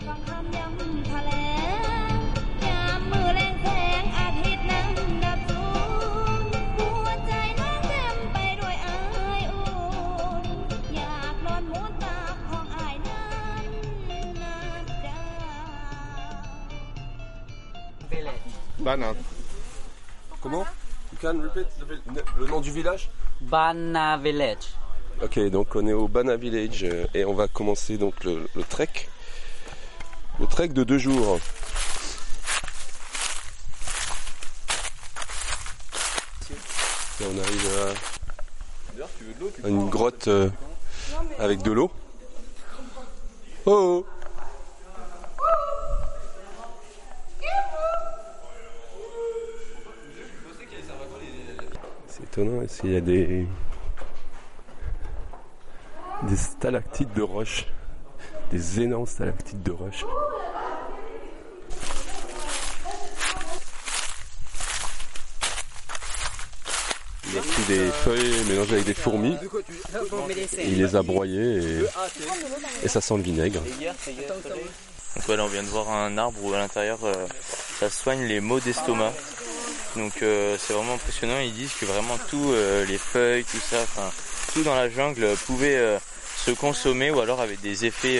Bana. Comment? You can repeat le nom du village? Bana Village. Ok, donc on est au Bana Village et on va commencer donc le trek. Le trek de 2 jours. Et on arrive à une grotte avec de l'eau. Oh! C'est étonnant, il y a des stalactites de roches, des énormes stalactites de roches. Il a pris des feuilles mélangées avec des fourmis, il les a broyées et ça sent le vinaigre. Donc voilà, on vient de voir un arbre où à l'intérieur ça soigne les maux d'estomac. Donc c'est vraiment impressionnant, ils disent que vraiment tout, les feuilles, tout ça, enfin tout dans la jungle pouvait se consommer ou alors avait des effets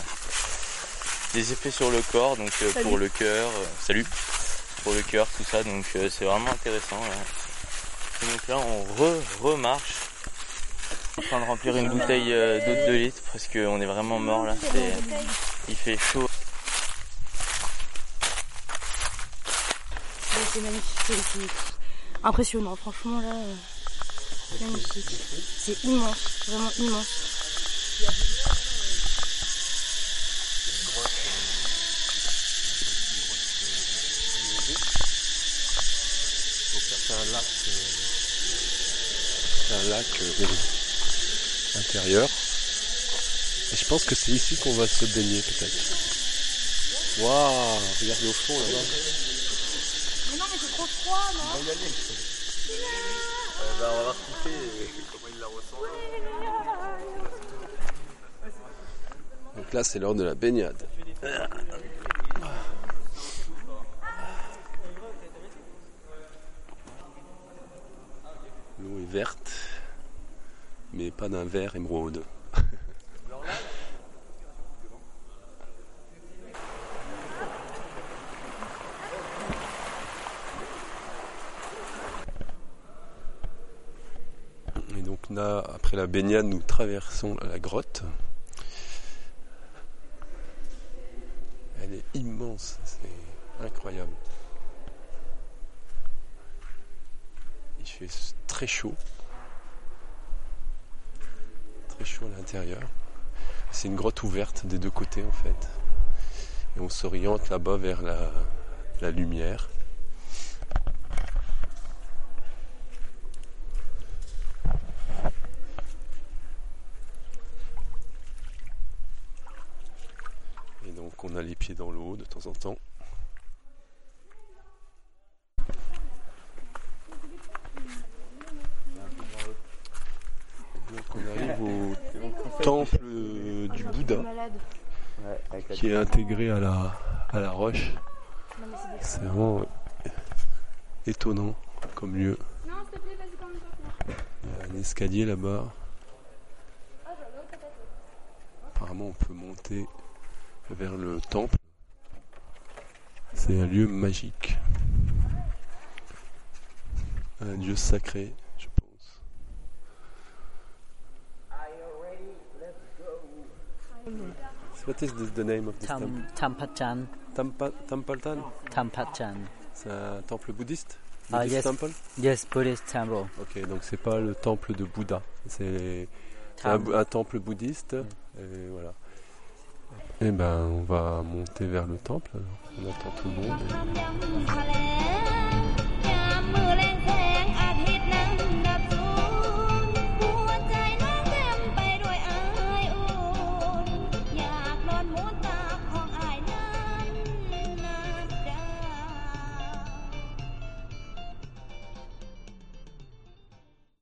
sur le corps, donc pour le cœur, pour le cœur, tout ça, donc c'est vraiment intéressant. Et donc là on remarche, en train de remplir une bouteille d'eau de 2 litres parce qu'on est vraiment mort là, il fait chaud. C'est magnifique, c'est impressionnant, franchement là, magnifique. C'est immense, vraiment immense. C'est un lac intérieur. Et je pense que c'est ici qu'on va se baigner peut-être. Waouh, regardez au fond là-bas. Mais non mais c'est trop froid, non? On va y aller. On va voir comment il la ressent. Donc là c'est l'heure de la baignade. L'eau est verte, mais pas d'un vert émeraude. Et donc là, après la baignade, nous traversons la grotte. Elle est immense, c'est incroyable. Il fait très chaud à l'intérieur. C'est une grotte ouverte des 2 côtés en fait. Et on s'oriente là-bas vers la lumière. Et donc on a les pieds dans l'eau de temps en temps. Donc on arrive au temple du Bouddha qui est intégré à la roche. C'est vraiment étonnant comme lieu. Il y a un escalier là-bas. Apparemment on peut monter vers le temple. C'est un lieu magique. Un lieu sacré. What is the name of this temple? Tampachan. Tampaltan? Tampachan. C'est un temple bouddhiste? Yes. Temple? Yes, Buddhist temple. Ok, donc c'est pas le temple de Bouddha, c'est un temple bouddhiste. Et voilà. Et ben on va monter vers le temple. On attend tout le monde.